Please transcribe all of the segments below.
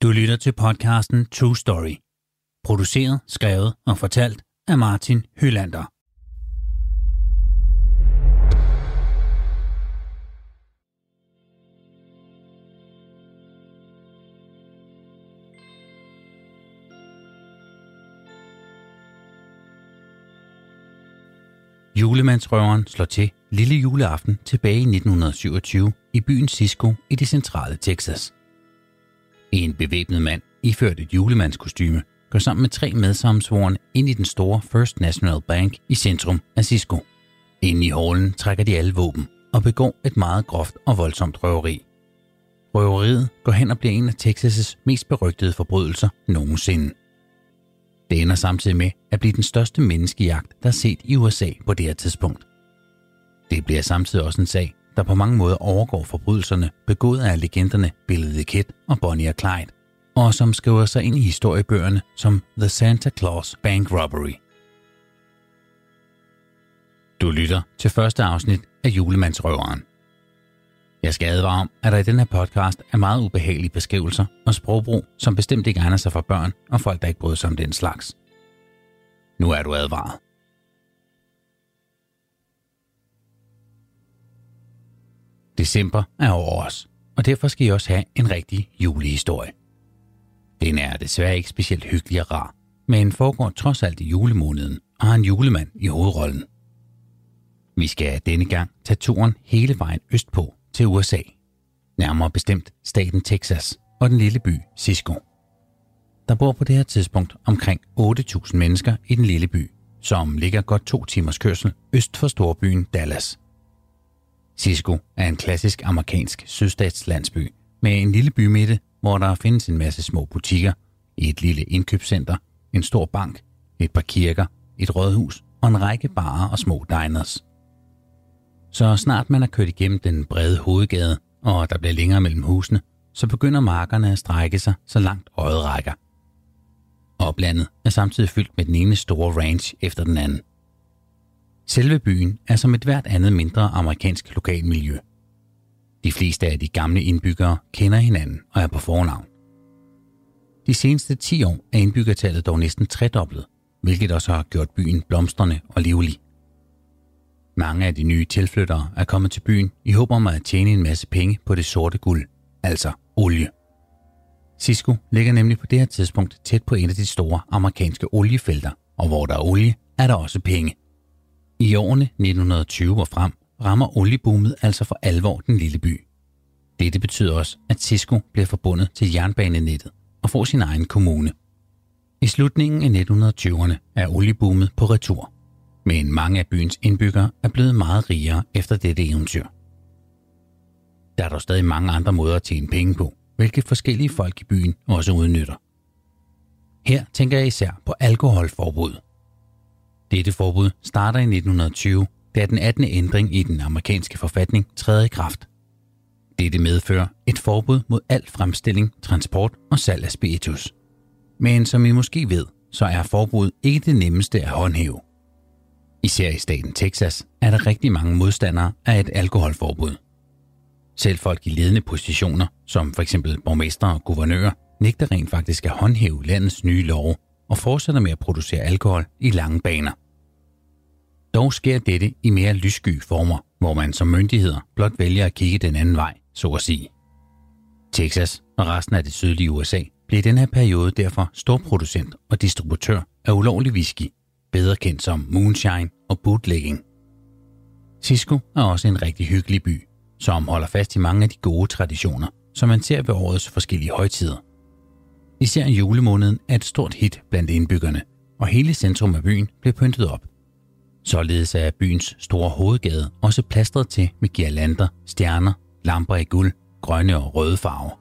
Du lytter til podcasten True Story. Produceret, skrevet og fortalt af Martin Hylander. Julemandsrøveren slår til lille juleaften tilbage i 1927 i byen Cisco i det centrale Texas. En bevæbnet mand iført et julemandskostyme går sammen med 3 medsammensvorne ind i den store First National Bank i centrum af Cisco. Inde i hallen trækker de alle våben og begår et meget groft og voldsomt røveri. Røveriet går hen og bliver en af Texas' mest berygtede forbrydelser nogensinde. Det ender samtidig med at blive den største menneskejagt, der er set i USA på det her tidspunkt. Det bliver samtidig også en sag, der på mange måder overgår forbrydelserne begået af legenderne Billy the Kid og Bonnie og Clyde, og som skriver sig ind i historiebøgerne som The Santa Claus Bank Robbery. Du lytter til første afsnit af Julemandsrøveren. Jeg skal advare om, at der i den her podcast er meget ubehagelige beskrivelser og sprogbrug, som bestemt ikke egner sig for børn og folk, der ikke bryder sig om den slags. Nu er du advaret. December er over os, og derfor skal I også have en rigtig julehistorie. Den er desværre ikke specielt hyggelig og rar, men foregår trods alt i julemåneden og har en julemand i hovedrollen. Vi skal denne gang tage turen hele vejen østpå til USA, nærmere bestemt staten Texas og den lille by Cisco. Der bor på det her tidspunkt omkring 8.000 mennesker i den lille by, som ligger godt 2 timers kørsel øst for storbyen Dallas. Cisco er en klassisk amerikansk sydstatslandsby med en lille bymidte, hvor der findes en masse små butikker, et lille indkøbscenter, en stor bank, et par kirker, et rådhus og en række barer og små diners. Så snart man er kørt igennem den brede hovedgade, og der bliver længere mellem husene, så begynder markerne at strække sig så langt øjet rækker. Oplandet er samtidig fyldt med den ene store ranch efter den anden. Selve byen er som et hvert andet mindre amerikansk lokalmiljø. De fleste af de gamle indbyggere kender hinanden og er på fornavn. De seneste 10 år er indbyggertallet dog næsten tredoblet, hvilket også har gjort byen blomstrende og livlig. Mange af de nye tilflyttere er kommet til byen i håb om at tjene en masse penge på det sorte guld, altså olie. Cisco ligger nemlig på det her tidspunkt tæt på en af de store amerikanske oliefelter, og hvor der er olie, er der også penge. I årene 1920 og frem rammer olieboomet altså for alvor den lille by. Dette betyder også, at Cisco bliver forbundet til jernbanenettet og får sin egen kommune. I slutningen af 1920'erne er olieboomet på retur, men mange af byens indbyggere er blevet meget rigere efter dette eventyr. Der er dog stadig mange andre måder at tjene penge på, hvilket forskellige folk i byen også udnytter. Her tænker jeg især på alkoholforbud. Dette forbud starter i 1920, da den 18. ændring i den amerikanske forfatning træder i kraft. Dette medfører et forbud mod al fremstilling, transport og salg af spiritus. Men som I måske ved, så er forbuddet ikke det nemmeste at håndhæve. Især i staten Texas er der rigtig mange modstandere af et alkoholforbud. Selv folk i ledende positioner, som f.eks. borgmestre og guvernører, nægter rent faktisk at håndhæve landets nye love og fortsætter med at producere alkohol i lange baner. Dog sker dette i mere lyssky former, hvor man som myndigheder blot vælger at kigge den anden vej, så at sige. Texas og resten af det sydlige USA blev i den her periode derfor storproducent og distributør af ulovlig whisky, bedre kendt som moonshine og bootlegging. Cisco er også en rigtig hyggelig by, som holder fast i mange af de gode traditioner, som man ser ved årets forskellige højtider. Især julemåneden er et stort hit blandt indbyggerne, og hele centrum af byen blev pyntet op. Således er byens store hovedgade også plastret til med girlander, stjerner, lamper i guld, grønne og røde farver.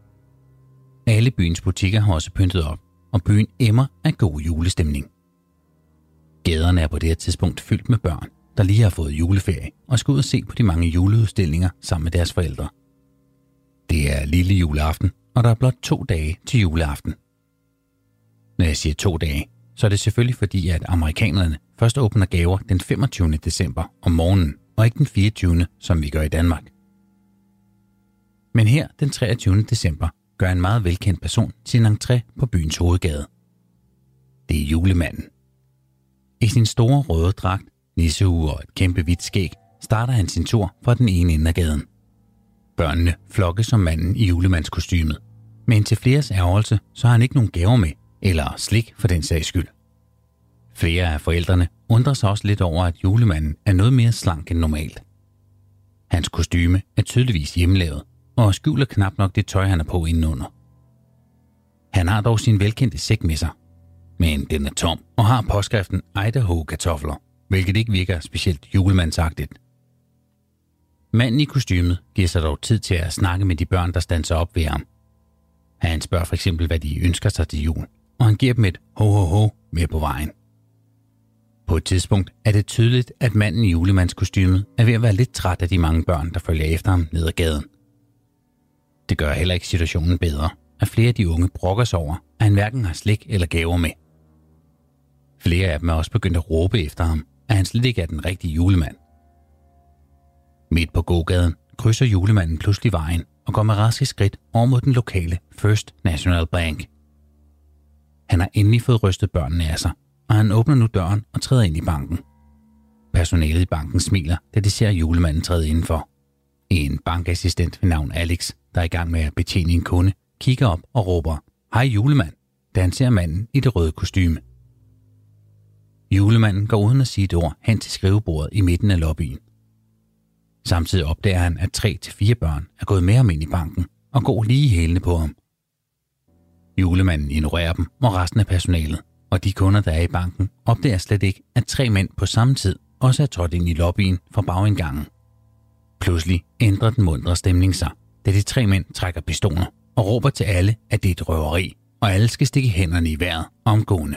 Alle byens butikker har også pyntet op, og byen emmer af god julestemning. Gaderne er på det her tidspunkt fyldt med børn, der lige har fået juleferie og skal ud og se på de mange juleudstillinger sammen med deres forældre. Det er lille juleaften, og der er blot 2 dage til juleaften. Når jeg siger 2 dage, så er det selvfølgelig fordi, at amerikanerne først åbner gaver den 25. december om morgenen, og ikke den 24., som vi gør i Danmark. Men her den 23. december gør en meget velkendt person sin entré på byens hovedgade. Det er julemanden. I sin store røde dragt, nissehue og et kæmpe hvidt skæg starter han sin tur fra den ene ende af gaden. Børnene flokkes som manden i julemandskostymet, men til fleres ærgelse, så har han ikke nogen gaver med, eller slik for den sags skyld. Flere af forældrene undrer sig også lidt over, at julemanden er noget mere slank end normalt. Hans kostyme er tydeligvis hjemmelavet, og skjuler knap nok det tøj, han er på indenunder. Han har dog sin velkendte sæk med sig, men den er tom og har påskriften Idaho-kartofler, hvilket ikke virker specielt julemandsagtigt. Manden i kostymet giver sig dog tid til at snakke med de børn, der standser op ved ham. Han spørger for eksempel, hvad de ønsker sig til jul, og han giver dem et ho-ho-ho med på vejen. På et tidspunkt er det tydeligt, at manden i julemandskostymet er ved at være lidt træt af de mange børn, der følger efter ham ned ad gaden. Det gør heller ikke situationen bedre, at flere af de unge brokker sig over, at han hverken har slik eller gaver med. Flere af dem er også begyndt at råbe efter ham, at han slet ikke er den rigtige julemand. Midt på gågaden krydser julemanden pludselig vejen og går med raske skridt over mod den lokale First National Bank. Han har endelig fået rystet børnene af sig, og han åbner nu døren og træder ind i banken. Personalet i banken smiler, da de ser julemanden træde indenfor. En bankassistent ved navn Alex, der er i gang med at betjene en kunde, kigger op og råber, "Hej julemand", da han ser manden i det røde kostyme. Julemanden går uden at sige et ord hen til skrivebordet i midten af lobbyen. Samtidig opdager han, at 3-4 børn er gået med ham ind i banken og går lige i hælene på ham. Julemanden ignorerer dem og resten af personalet, og de kunder, der er i banken, opdager slet ikke, at 3 mænd på samme tid også er trådt ind i lobbyen fra bagindgangen. Pludselig ændrer den muntre stemning sig, da de 3 mænd trækker pistoler og råber til alle, at det er et røveri, og alle skal stikke hænderne i vejret omgående.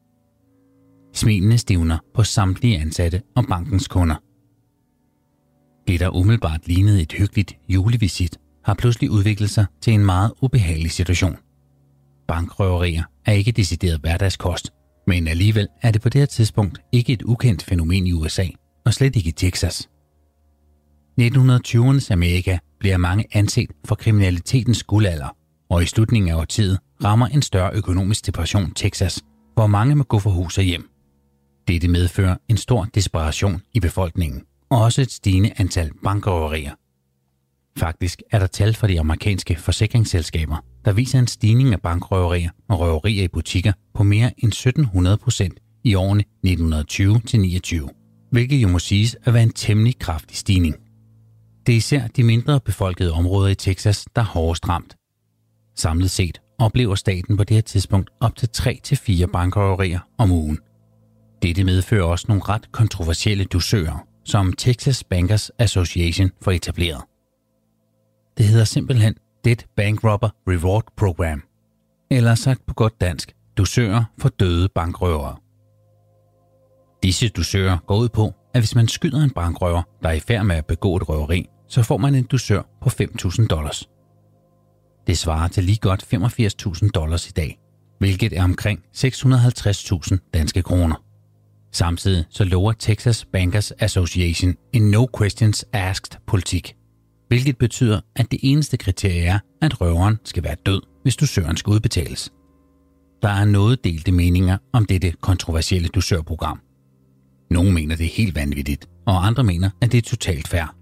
Smilene stivner på samtlige ansatte og bankens kunder. Det, der umiddelbart lignede et hyggeligt julevisit, har pludselig udviklet sig til en meget ubehagelig situation. Bankrøverier er ikke decideret hverdagskost, men alligevel er det på det her tidspunkt ikke et ukendt fænomen i USA, og slet ikke i Texas. 1920'ernes Amerika bliver mange anset for kriminalitetens guldalder, og i slutningen af årtiet rammer en større økonomisk depression Texas, hvor mange må gå fra hus og hjem. Dette medfører en stor desperation i befolkningen, og også et stigende antal bankrøverier. Faktisk er der tal fra de amerikanske forsikringsselskaber, der viser en stigning af bankrøverier og røverier i butikker på mere end 1700% i årene 1920-29, hvilket jo må siges at være en temmelig kraftig stigning. Det er især de mindre befolkede områder i Texas, der er hårdest ramt. Samlet set oplever staten på det her tidspunkt op til 3-4 bankrøverier om ugen. Dette medfører også nogle ret kontroversielle dusører, som Texas Bankers Association får etableret. Det hedder simpelthen Dead Bank Robber Reward Program, eller sagt på godt dansk, dusører for døde bankrøvere. Disse dusører går ud på, at hvis man skyder en bankrøver, der er i færd med at begå et røveri, så får man en dusør på $5.000. Det svarer til lige godt $85.000 i dag, hvilket er omkring 650.000 danske kroner. Samtidig så lover Texas Bankers Association en no questions asked politik, hvilket betyder, at det eneste kriterie er, at røveren skal være død, hvis dusøren skal udbetales. Der er noget delte meninger om dette kontroversielle dusørprogram. Nogle mener, det er helt vanvittigt, og andre mener, at det er totalt fair.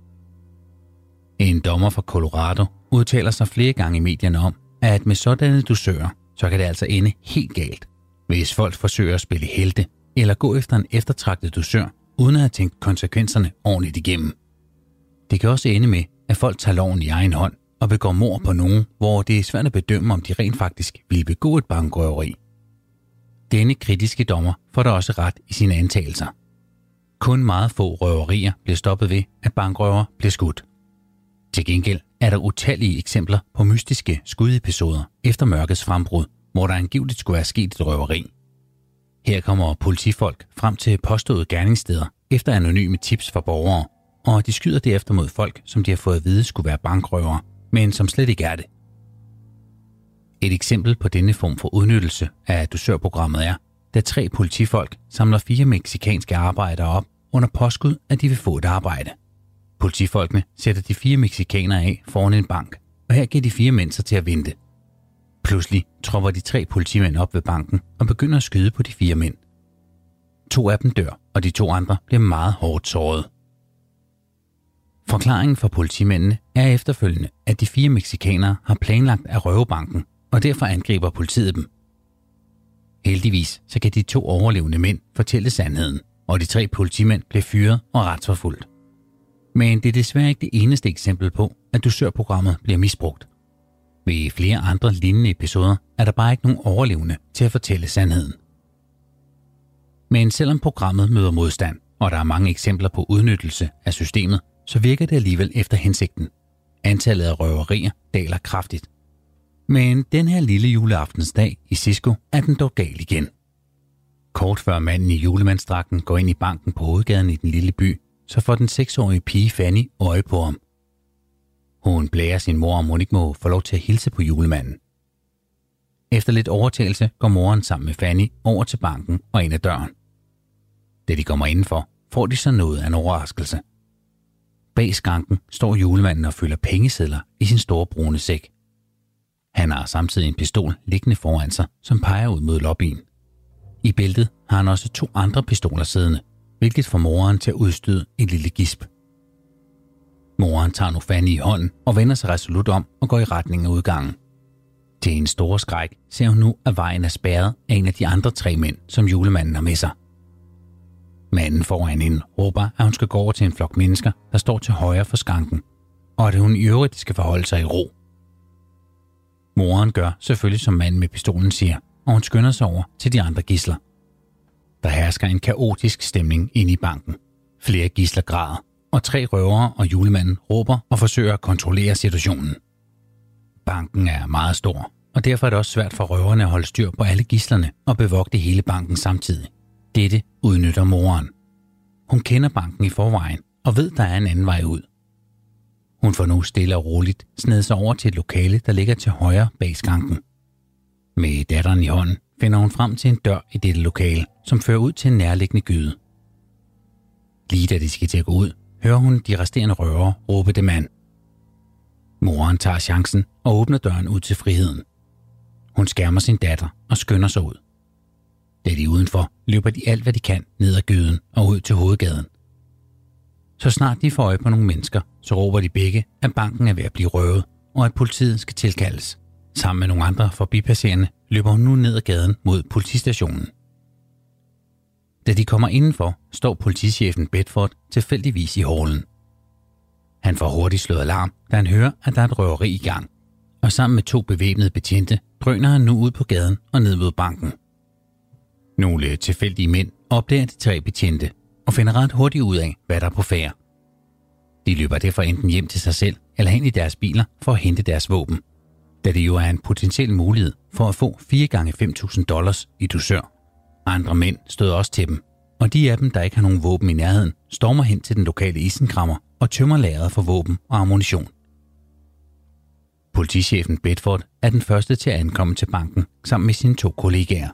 En dommer fra Colorado udtaler sig flere gange i medierne om, at med sådanne dusører, så kan det altså ende helt galt, hvis folk forsøger at spille helte eller gå efter en eftertragtet dusør, uden at have tænkt konsekvenserne ordentligt igennem. Det kan også ende med, at folk tager loven i egen hånd og begår mord på nogen, hvor det er svært at bedømme, om de rent faktisk vil begå et bankrøveri. Denne kritiske dommer får da også ret i sine antagelser. Kun meget få røverier bliver stoppet ved, at bankrøver bliver skudt. Til gengæld er der utallige eksempler på mystiske skudepisoder efter mørkets frembrud, hvor der angiveligt skulle være sket et røveri. Her kommer politifolk frem til påståede gerningssteder efter anonyme tips fra borgere, og de skyder derefter mod folk, som de har fået at vide skulle være bankrøvere, men som slet ikke er det. Et eksempel på denne form for udnyttelse af dusørprogrammet er, da 3 politifolk samler 4 mexikanske arbejdere op under påskud, at de vil få et arbejde. Politifolkene sætter de 4 mexikanere af foran en bank, og her giver de 4 mænd sig til at vente. Pludselig tropper de 3 politimænd op ved banken og begynder at skyde på de 4 mænd. 2 af dem dør, og de 2 andre bliver meget hårdt såret. Forklaringen for politimændene er efterfølgende, at de 4 mexikanere har planlagt at røve banken, og derfor angriber politiet dem. Heldigvis så kan de 2 overlevende mænd fortælle sandheden, og de 3 politimænd bliver fyret og retsforfulgt. Men det er desværre ikke det eneste eksempel på, at dusørprogrammet bliver misbrugt. Ved flere andre lignende episoder er der bare ikke nogen overlevende til at fortælle sandheden. Men selvom programmet møder modstand, og der er mange eksempler på udnyttelse af systemet, så virker det alligevel efter hensigten. Antallet af røverier daler kraftigt. Men den her lille juleaftensdag i Cisco er den dog gal igen. Kort før manden i julemandsdragten går ind i banken på hovedgaden i den lille by, så får den 6-årige pige Fanny øje på ham. Hun blærer sin mor, om hun ikke må få lov til at hilse på julemanden. Efter lidt overtagelse går moren sammen med Fanny over til banken og ind ad døren. Da de kommer indenfor, får de så noget af en overraskelse. Bag skranken står julemanden og fylder pengesedler i sin store brune sæk. Han har samtidig en pistol liggende foran sig, som peger ud mod lobbyen. I bæltet har han også 2 andre pistoler siddende, hvilket får moren til at udstøde et lille gisp. Moren tager nu Fanny i hånden og vender sig resolut om og går i retning af udgangen. Til en stor skræk ser hun nu, at vejen er spærret af en af de andre 3 mænd, som julemanden har med sig. Manden foran hende råber, at hun skal gå over til en flok mennesker, der står til højre for skranken, og at hun i øvrigt skal forholde sig i ro. Moren gør selvfølgelig, som manden med pistolen siger, og hun skynder sig over til de andre gidsler. Der hersker en kaotisk stemning inde i banken. Flere gidsler græder, og 3 røvere og julemanden råber og forsøger at kontrollere situationen. Banken er meget stor, og derfor er det også svært for røverne at holde styr på alle gidslerne og bevogte hele banken samtidig. Dette udnytter moren. Hun kender banken i forvejen og ved, der er en anden vej ud. Hun får nu stille og roligt snedet sig over til et lokale, der ligger til højre bag skranken. Med datteren i hånden finder hun frem til en dør i dette lokale, som fører ud til en nærliggende gyde. Lige da de skal til at gå ud, hører hun de resterende røvere råbe dem an. Moren tager chancen og åbner døren ud til friheden. Hun skærmer sin datter og skynder sig ud. Da de er udenfor, løber de alt, hvad de kan, ned ad gyden og ud til hovedgaden. Så snart de får øje på nogle mennesker, så råber de begge, at banken er ved at blive røvet, og at politiet skal tilkaldes. Sammen med nogle andre forbipasserende løber hun nu ned ad gaden mod politistationen. Da de kommer indenfor, står politichefen Bedford tilfældigvis i hallen. Han får hurtigt slået alarm, da han hører, at der er et røveri i gang, og sammen med 2 bevæbnede betjente drøner han nu ud på gaden og ned mod banken. Nogle tilfældige mænd opdager de 3 betjente og finder ret hurtigt ud af, hvad der er på færde. De løber derfor enten hjem til sig selv eller hen i deres biler for at hente deres våben, da det jo er en potentiel mulighed for at få 4 gange $5.000 i dusør. Andre mænd støder også til dem, og de af dem, der ikke har nogen våben i nærheden, stormer hen til den lokale isenkrammer og tømmer lageret for våben og ammunition. Politichefen Bedford er den første til at ankomme til banken sammen med sine 2 kollegaer.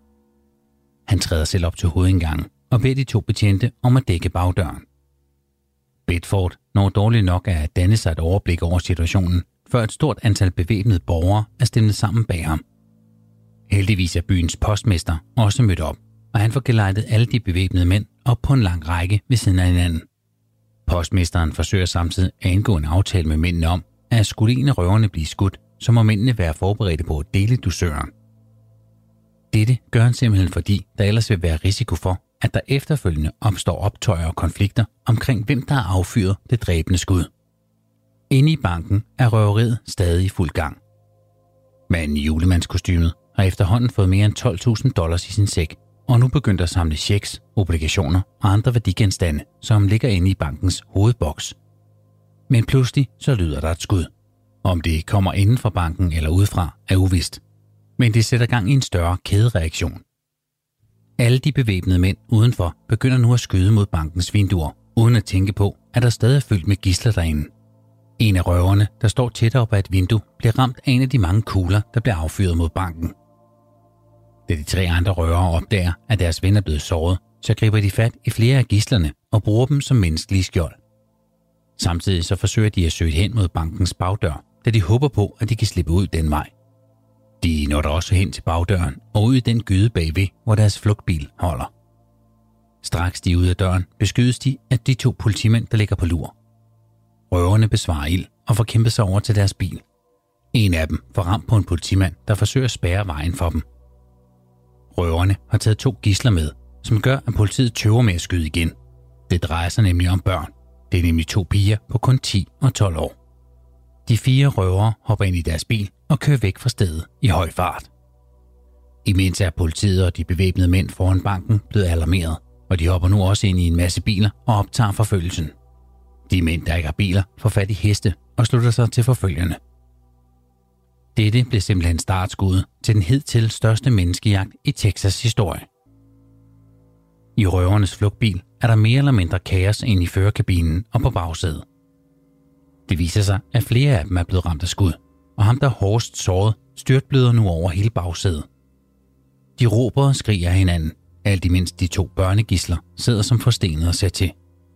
Han træder selv op til hovedindgangen og beder de 2 betjente om at dække bagdøren. Bedford når dårligt nok at danne sig et overblik over situationen, før et stort antal bevæbnede borgere er stemmet sammen bag ham. Heldigvis er byens postmester også mødt op, og han får gelejtet alle de bevæbnede mænd op på en lang række ved siden af hinanden. Postmesteren forsøger samtidig at indgå en aftale med mændene om, at skulle en af røverne blive skudt, så må mændene være forberedte på at dele dusøren. Dette gør han simpelthen fordi, der ellers vil være risiko for, at der efterfølgende opstår optøjer og konflikter omkring, hvem der har affyret det dræbende skud. Inde i banken er røveriet stadig i fuld gang. Manden i julemandskostymet har efterhånden fået mere end $12.000 i sin sæk, og nu begyndt at samle checks, obligationer og andre værdigenstande, som ligger inde i bankens hovedboks. Men pludselig så lyder der et skud. Om det kommer inden for banken eller udefra er uvist. Men det sætter gang i en større kædereaktion. Alle de bevæbnede mænd udenfor begynder nu at skyde mod bankens vinduer, uden at tænke på, at der stadig er fyldt med gidsler derinde. En af røverne, der står tættere op ad et vindue, bliver ramt af en af de mange kugler, der bliver affyret mod banken. Da de 3 andre røvere opdager, at deres ven er blevet såret, så griber de fat i flere af gidslerne og bruger dem som menneskelige skjold. Samtidig så forsøger de at søge hen mod bankens bagdør, da de håber på, at de kan slippe ud den vej. De når der også hen til bagdøren og ud i den gyde bagved, hvor deres flugtbil holder. Straks de er ude af døren, beskydes de af de 2 politimænd, der ligger på lur. Røverne besvarer ild og får kæmpet sig over til deres bil. En af dem får ramt på en politimand, der forsøger at spærre vejen for dem. Røverne har taget 2 gidsler med, som gør, at politiet tøver med at skyde igen. Det drejer sig nemlig om børn. Det er nemlig 2 piger på kun 10 og 12 år. De 4 røvere hopper ind i deres bil og kører væk fra stedet i høj fart. Imens er politiet og de bevæbnede mænd foran banken blevet alarmeret, og de hopper nu også ind i en masse biler og optager forfølgelsen. De mænd, der ikke har biler, får fat i heste og slutter sig til forfølgerne. Dette blev simpelthen startskuddet til den hidtil største menneskejagt i Texas' historie. I røvernes flugtbil er der mere eller mindre kaos inde i førerkabinen og på bagsædet. Det viser sig, at flere af dem er blevet ramt af skud, og ham, der er hårdest såret, styrtbløder nu over hele bagsædet. De råber og skriger af hinanden, alt imens de 2 børnegidsler sidder som forstenet og ser til.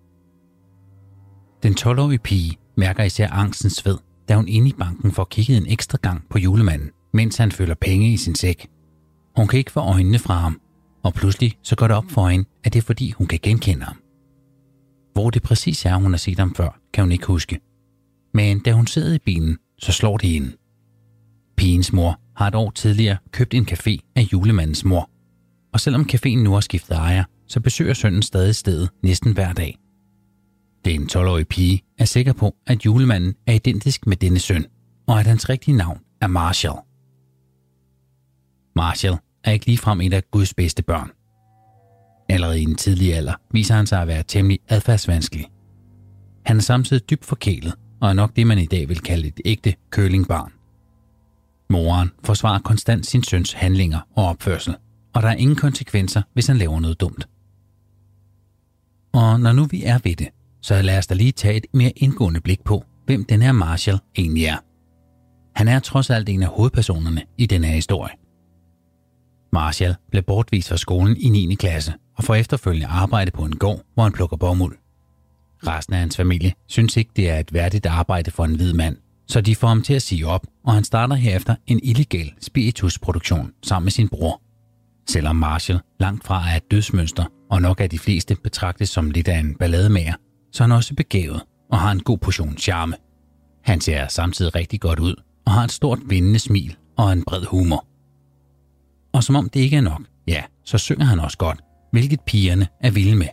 Den 12-årige pige mærker især angstens sved, da hun inde i banken får kigget en ekstra gang på julemanden, mens han følger penge i sin sæk. Hun kan ikke få øjnene fra ham, og pludselig så går det op for hende, at det er fordi hun kan genkende ham. Hvor det præcis er, hun har set ham før, kan hun ikke huske. Men da hun sidder i bilen, så slår det hende. Pigens mor har et år tidligere købt en café af julemandens mor, og selvom caféen nu har skiftet ejer, så besøger sønnen stadig stedet næsten hver dag. Den 12-årige pige er sikker på, at julemanden er identisk med denne søn, og at hans rigtige navn er Marshall. Marshall er ikke ligefrem et af Guds bedste børn. Allerede i en tidlig alder viser han sig at være temmelig adfærdsvanskelig. Han er samtidig dybt forkælet, og er nok det, man i dag vil kalde et ægte curlingbarn. Moren forsvarer konstant sin søns handlinger og opførsel, og der er ingen konsekvenser, hvis han laver noget dumt. Og når nu vi er ved det, så lad os da lige tage et mere indgående blik på, hvem den her Marshall egentlig er. Han er trods alt en af hovedpersonerne i den her historie. Marshall blev bortvist fra skolen i 9. klasse og får efterfølgende arbejde på en gård, hvor han plukker bomuld. Resten af hans familie synes ikke, det er et værdigt arbejde for en hvid mand, så de får ham til at sige op, og han starter herefter en illegal spiritusproduktion sammen med sin bror. Selvom Marshall langt fra er et dødsmønster, og nok af de fleste betragtes som lidt af en ballademager, så er han også begavet og har en god portion charme. Han ser samtidig rigtig godt ud og har et stort vindende smil og en bred humor. Og som om det ikke er nok, ja, så synger han også godt, hvilket pigerne er vilde med.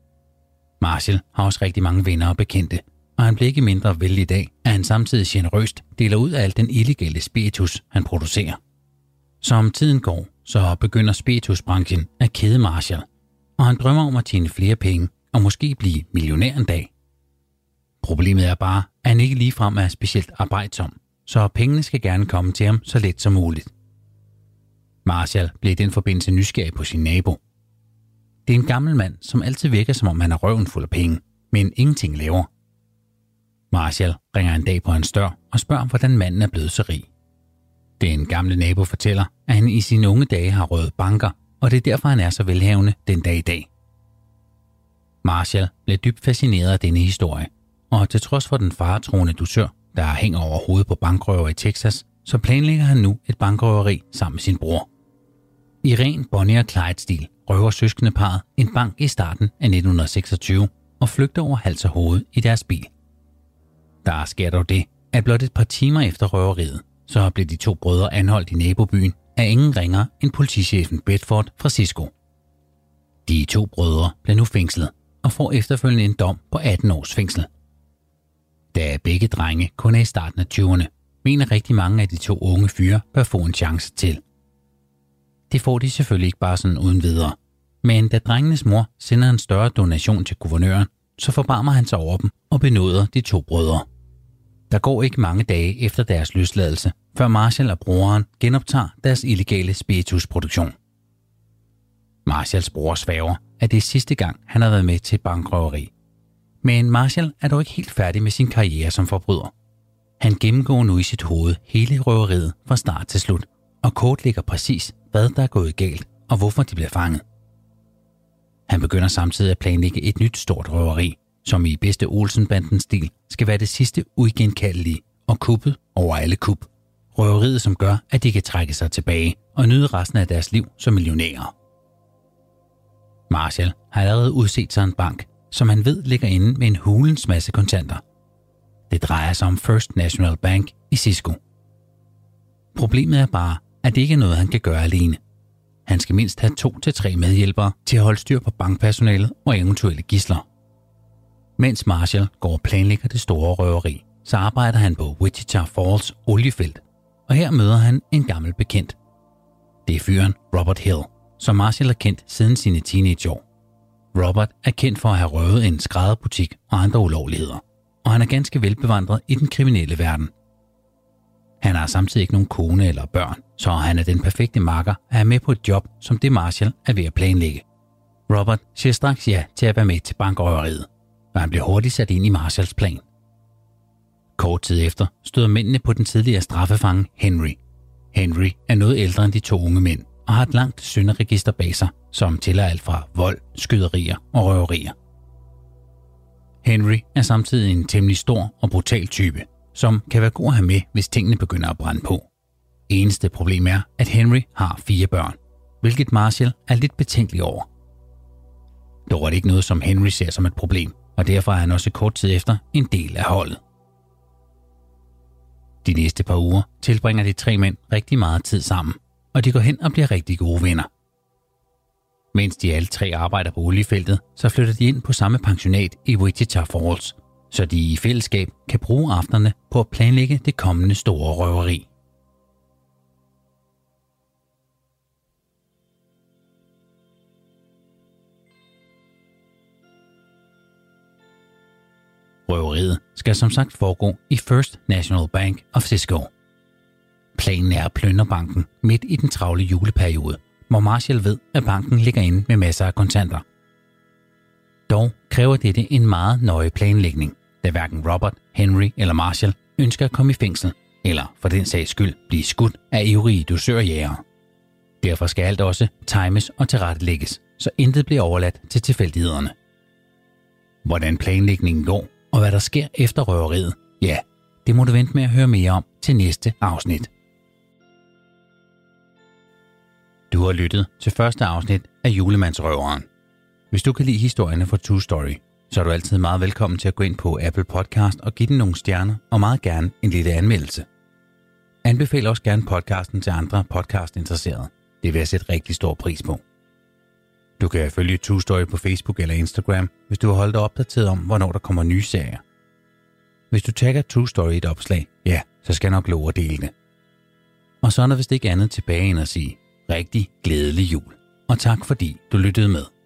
Marshall har også rigtig mange venner og bekendte, og han bliver ikke mindre vældig i dag, at han samtidig generøst deler ud af al den illegale spiritus, han producerer. Som tiden går, så begynder spiritusbranchen at kede Marshall, og han drømmer om at tjene flere penge og måske blive millionær en dag. Problemet er bare, at han ikke ligefrem er specielt arbejdsom, så pengene skal gerne komme til ham så let som muligt. Marshall bliver i den forbindelse nysgerrig på sin nabo. Det er en gammel mand, som altid virker som om han er røven fuld af penge, men ingenting laver. Marshall ringer en dag på hans dør og spørger, hvordan manden er blevet så rig. Den gamle nabo fortæller, at han i sine unge dage har røvet banker, og det er derfor, han er så velhavende den dag i dag. Marshall bliver dybt fascineret af denne historie, og til trods for den faretroende dusør, der hænger over hovedet på bankrøver i Texas, så planlægger han nu et bankrøveri sammen med sin bror. I ren Bonnie og Clyde-stil røver søskendeparret en bank i starten af 1926 og flygter over hals og hoved i deres bil. Der sker dog det, at blot et par timer efter røveriet, så blev de 2 brødre anholdt i nabobyen af ingen ringer end politichefen Bedford fra Cisco. De 2 brødre blev nu fængslet og får efterfølgende en dom på 18 års fængsel. Da begge drenge kun er i starten af 20'erne, mener rigtig mange af de 2 unge fyre bør få en chance til. Det får de selvfølgelig ikke bare sådan uden videre, men da drengenes mor sender en større donation til guvernøren, så forbarmer han sig over dem og benåder de 2 brødre. Der går ikke mange dage efter deres løsladelse, før Marshall og broren genoptager deres illegale spiritusproduktion. Marshalls bror sværger, at det er sidste gang, han har været med til et bankrøveri. Men Marshall er dog ikke helt færdig med sin karriere som forbryder. Han gennemgår nu i sit hoved hele røveriet fra start til slut, og kortlægger præcis, hvad der er gået galt og hvorfor de bliver fanget. Han begynder samtidig at planlægge et nyt stort røveri, som i bedste Olsen-bandens stil skal være det sidste uigenkaldelige og kuppet over alle kup. Røveriet, som gør, at de kan trække sig tilbage og nyde resten af deres liv som millionærer. Marshall har allerede udset sig en bank, som han ved ligger inde med en hulens masse kontanter. Det drejer sig om First National Bank i Cisco. Problemet er bare, at det ikke er noget, han kan gøre alene. Han skal mindst have 2 til 3 medhjælpere til at holde styr på bankpersonalet og eventuelle gidsler. Mens Marshall går og planlægger det store røveri, så arbejder han på Wichita Falls oliefelt, og her møder han en gammel bekendt. Det er fyren Robert Hill, som Marshall har kendt siden sine teenageår. Robert er kendt for at have røvet en skrædderbutik og andre ulovligheder, og han er ganske velbevandret i den kriminelle verden. Han har samtidig ikke nogen kone eller børn, så han er den perfekte makker at have med på et job, som det Marshall er ved at planlægge. Robert siger straks ja til at være med til bankrøveriet, og han bliver hurtigt sat ind i Marshalls plan. Kort tid efter støder mændene på den tidligere straffefange Henry. Henry er noget ældre end de 2 unge mænd og har et langt synderegister bag sig, som tæller alt fra vold, skyderier og røverier. Henry er samtidig en temmelig stor og brutal type, som kan være god at have med, hvis tingene begynder at brænde på. Eneste problem er, at Henry har 4 børn, hvilket Marshall er lidt betænkelig over. Dog er det ikke noget, som Henry ser som et problem, og derfor er han også kort tid efter en del af holdet. De næste par uger tilbringer de 3 mænd rigtig meget tid sammen, og de går hen og bliver rigtig gode venner. Mens de alle 3 arbejder på oliefeltet, så flytter de ind på samme pensionat i Wichita Falls, så de i fællesskab kan bruge aftenerne på at planlægge det kommende store røveri. Røveriet skal som sagt foregå i First National Bank of Cisco. Planen er at plyndre banken midt i den travle juleperiode, hvor Marshall ved, at banken ligger inde med masser af kontanter. Dog kræver dette en meget nøje planlægning, da hverken Robert, Henry eller Marshall ønsker at komme i fængsel, eller for den sags skyld blive skudt af ivrige dusørjægere. Derfor skal alt også times og tilrettelægges, så intet bliver overladt til tilfældighederne. Hvordan planlægningen går, og hvad der sker efter røveriet, ja, det må du vente med at høre mere om til næste afsnit. Du har lyttet til første afsnit af Julemandsrøveren. Hvis du kan lide historierne fra True Story, så er du altid meget velkommen til at gå ind på Apple Podcast og give den nogle stjerner og meget gerne en lille anmeldelse. Anbefal også gerne podcasten til andre podcastinteresserede. Det vil jeg sætte rigtig stor pris på. Du kan følge True Story på Facebook eller Instagram, hvis du har holdt dig opdateret om, hvornår der kommer nye serier. Hvis du tagger True Story i et opslag, ja, så skal jeg nok love at dele det. Og så er der vist ikke andet tilbage end at sige rigtig glædelig jul. Og tak fordi du lyttede med.